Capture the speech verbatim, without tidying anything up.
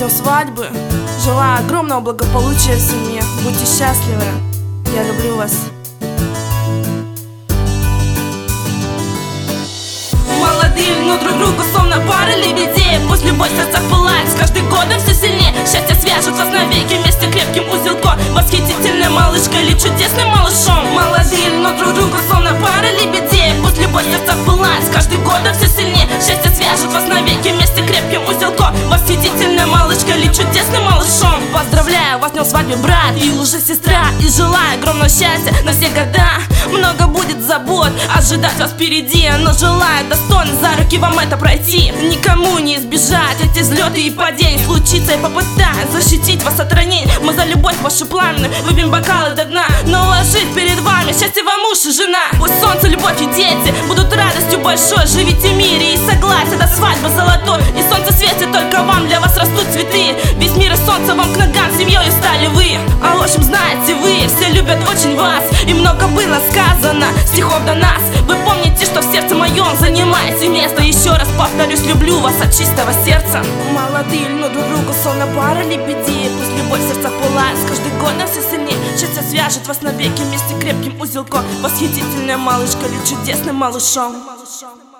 днем свадьбы. Желаю огромного благополучия в семье. Будьте счастливы. Я люблю вас. Молодые, но друг другу словно пара лебедей. Пусть любовь в сердцах пылает с каждым годом все сильнее. Счастье свяжет вас навеки вместе крепким узелком. Восхитительной малышкой или чудесным малышом. Молодые, но друг другу словно пара лебедей. Пусть любовь в сердцах пылает с каждым годом все сильнее. Счастье свяжет вас навеки вместе крепким узелком. Восхитительной малышкой или чудесным малышом. Поздравляю вас с днем свадьбы, брат и лжесестра. И желаю огромного счастья на все года. Много будет забот ожидать вас впереди, но желаю достойно за руки вам это пройти. Никому не избежать эти взлеты и падения. Случится и попытаюсь защитить вас от ранений. Мы за любовь вашу пламенную выпьем бокалы до дна. Но уложить перед вами счастье вам муж и жена. Пусть солнце, любовь и дети будут радостью большой. Живите в мире и согласие, до свадьбы золотой. И солнце светит только вам, для вас растут цветы. Весь мир и солнце вам к ногам, семьей стали вы. А в общем, знаете вы, все любят очень вас. И много было сказано стихов до нас. Вы помните, что в сердце моем занимаете место. Еще раз повторюсь, люблю вас от чистого сердца. Молодые льнут друг другу, словно пара лебедей. Пусть любовь в сердцах пылает с каждым годом все сильнее. Счастье свяжет вас навеки вместе крепким узелком. Восхитительная малышка или чудесным малышом.